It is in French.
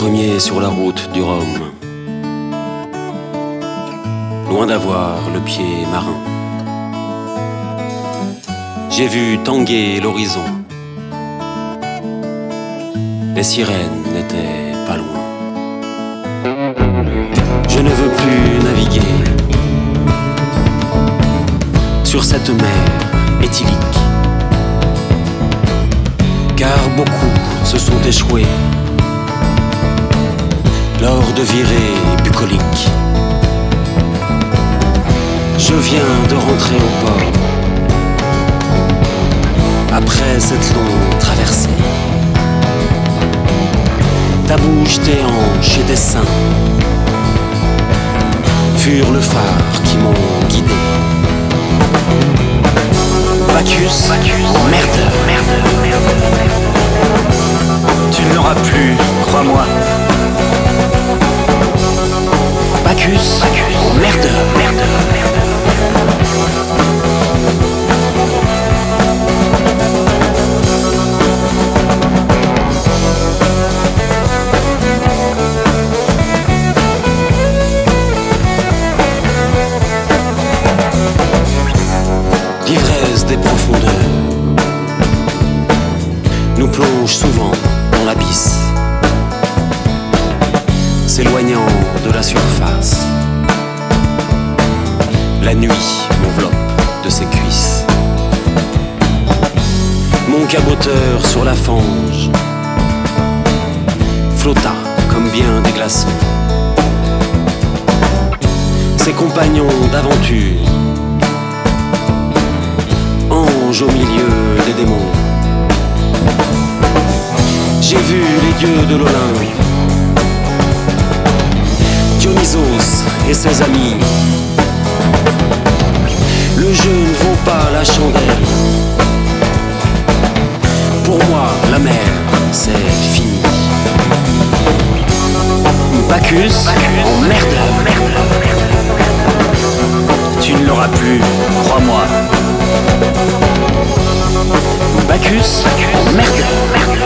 premier sur la route du Rhum, loin d'avoir le pied marin. J'ai vu tanguer l'horizon, les sirènes n'étaient pas loin. Je ne veux plus naviguer sur cette mer éthylique, car beaucoup se sont échoués lors de virées bucoliques. Je viens de rentrer au port après cette longue traversée. Ta bouche, tes hanches et tes seins furent le phare qui m'ont guidé. Bacchus, oh merde, tu ne l'auras plus, crois-moi. Bacchus, oh merde. L'ivresse des profondeurs nous plonge souvent dans l'abysse, s'éloignant de la surface. La nuit m'enveloppe de ses cuisses. Mon caboteur sur la fange flotta comme bien des glaçons. Ses compagnons d'aventure, anges au milieu des démons. J'ai vu les dieux de l'Olympe, Dionysos et ses amis. Le jeu ne vaut pas la chandelle. Pour moi, la mer, c'est fini. Bacchus, oh merde. Tu ne l'auras plus, crois-moi. Bacchus, oh merde.